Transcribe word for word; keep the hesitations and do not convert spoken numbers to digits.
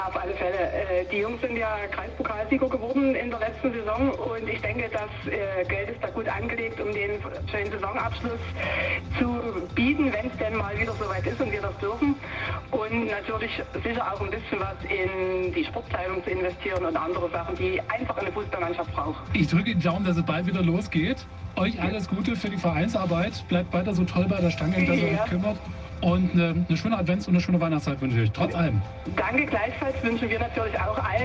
Auf alle Fälle. Äh, die Jungs sind ja Kreispokalsieger geworden in der letzten Saison und ich denke, das äh, Geld ist da gut angelegt, um den schönen Saisonabschluss zu bieten, wenn es denn mal wieder soweit ist und wir das dürfen. Und natürlich sicher auch ein bisschen was in die Sportkleidung zu investieren und andere Sachen, die einfach eine Fußballmannschaft braucht. Ich drücke Ihnen Daumen, dass es bald wieder losgeht. Euch alles Gute für die Vereinsarbeit. Bleibt weiter so toll bei der Stange, dass ihr Ja. euch kümmert. Und eine, eine schöne Advents- und eine schöne Weihnachtszeit wünsche ich, trotz allem. Danke gleichfalls, wünschen wir natürlich auch allen.